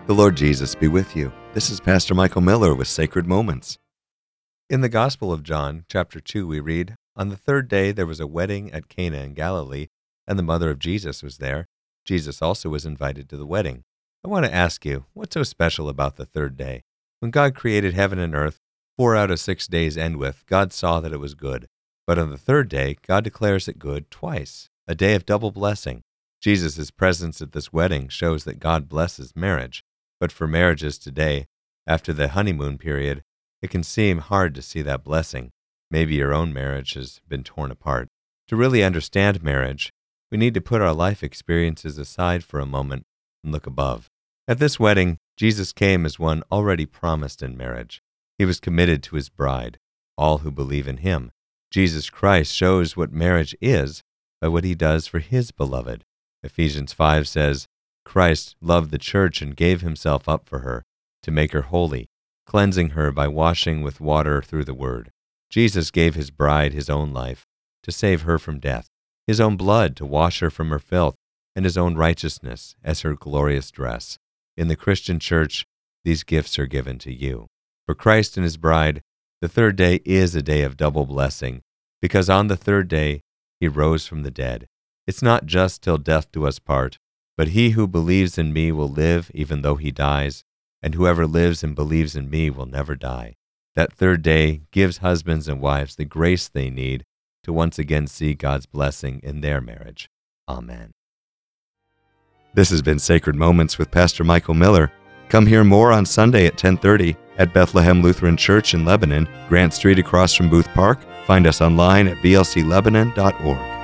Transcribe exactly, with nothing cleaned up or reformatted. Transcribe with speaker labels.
Speaker 1: The Lord Jesus be with you. This is Pastor Michael Miller with Sacred Moments. In the Gospel of John, chapter two, we read, "On the third day there was a wedding at Cana in Galilee, and the mother of Jesus was there. Jesus also was invited to the wedding." I want to ask you, what's so special about the third day? When God created heaven and earth, four out of six days end with, God saw that it was good. But on the third day, God declares it good twice, a day of double blessing. Jesus' presence at this wedding shows that God blesses marriage. But for marriages today, after the honeymoon period, it can seem hard to see that blessing. Maybe your own marriage has been torn apart. To really understand marriage, we need to put our life experiences aside for a moment and look above. At this wedding, Jesus came as one already promised in marriage. He was committed to his bride, all who believe in him. Jesus Christ shows what marriage is by what he does for his beloved. Ephesians five says, "Christ loved the church and gave himself up for her, to make her holy, cleansing her by washing with water through the word." Jesus gave his bride his own life to save her from death, his own blood to wash her from her filth, and his own righteousness as her glorious dress. In the Christian church, these gifts are given to you. For Christ and his bride, the third day is a day of double blessing, because on the third day he rose from the dead. It's not just till death do us part, but he who believes in me will live even though he dies, and whoever lives and believes in me will never die. That third day gives husbands and wives the grace they need to once again see God's blessing in their marriage. Amen. This has been Sacred Moments with Pastor Michael Miller. Come hear more on Sunday at ten thirty at Bethlehem Lutheran Church in Lebanon, Grant Street across from Booth Park. Find us online at b l c lebanon dot org.